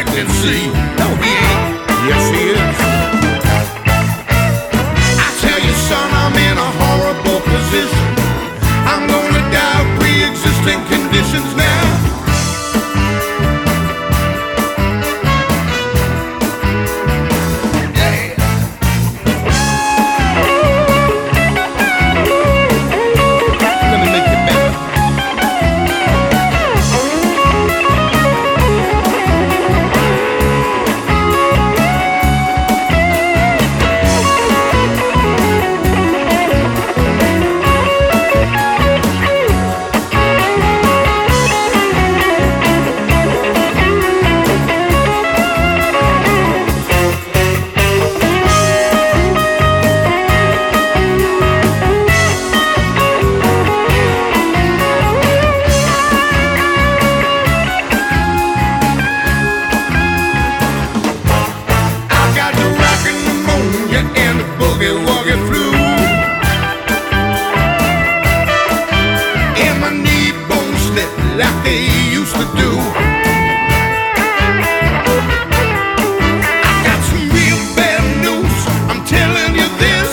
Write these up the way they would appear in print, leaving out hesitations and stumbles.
and see. No, he ain't. Yes, he is. I tell you, son, I'm in a horrible position. I'm gonna die of pre-existing conditions now. Like they used to do. I got some real bad news, I'm telling you this.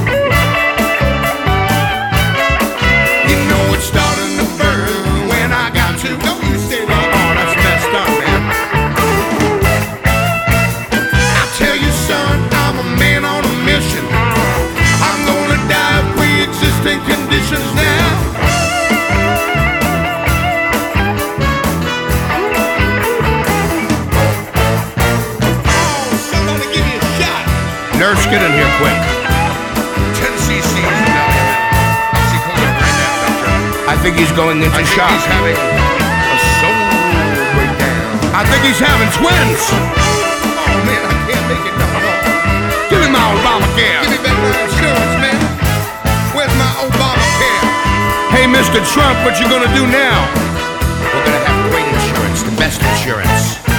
You know it's starting to burn when I got to go. You say, oh, that's messed up, man. I tell you, son, I'm a man on a mission. I'm gonna die of pre-existing conditions now. Nurse, get in here quick. 10 cc's. How's he going right now, doctor? I think he's going into shock. He's having a soul breakdown. I think he's having twins. Oh, man, I can't make it no more. Give me my Obamacare. Give me back my insurance, man. Where's my Obamacare? Hey, Mr. Trump, what you gonna do now? We're gonna have great insurance, the best insurance.